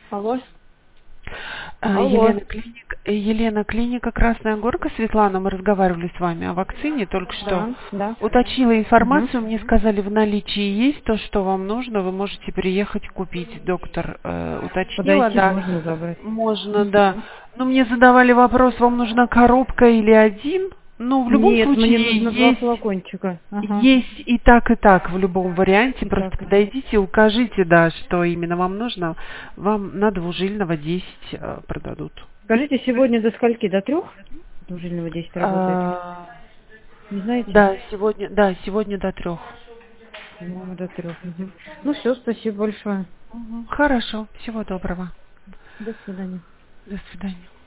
Алло. Алло. Елена, клиника Красная Горка, Светлана, мы разговаривали с вами о вакцине только что. Да, да. Уточнила Угу. информацию, мне сказали, в наличии есть то, что вам нужно, вы можете приехать купить. Доктор уточнила, Подойти да, можно забрать. можно, да. Угу. Но мне задавали вопрос, вам нужна коробка или один? Ну, в любом Нет, мне случае, нужно 2 флакончика. Ага. есть и так в любом варианте. И Просто так. подойдите, укажите, да, что именно вам нужно. Вам на двужильного 10 продадут. Скажите, сегодня до скольки? До 3? Двужильного 10 работает. А, Не знаете? да, сегодня до 3. По-моему, до 3. Угу. Ну все, спасибо большое. Хорошо, всего доброго. До свидания. До свидания.